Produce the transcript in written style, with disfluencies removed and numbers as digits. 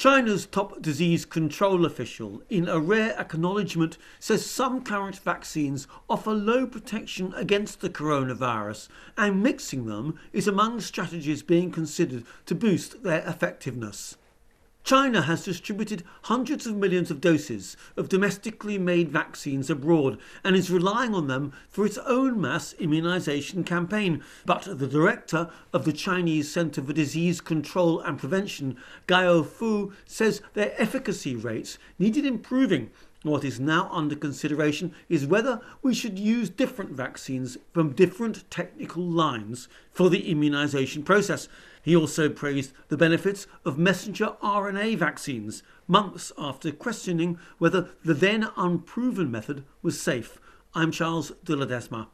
China's top disease control official, in a rare acknowledgement, says some current vaccines offer low protection against the coronavirus, and mixing them is among strategies being considered to boost their effectiveness. China has distributed hundreds of millions of doses of domestically made vaccines abroad and is relying on them for its own mass immunization campaign. But the director of the Chinese Center for Disease Control and Prevention, Gao Fu, says their efficacy rates needed improving. What is now under consideration is whether we should use different vaccines from different technical lines for the immunization process. He also praised the benefits of messenger RNA vaccines, months after questioning whether the then unproven method was safe. I'm Charles de Ledesma.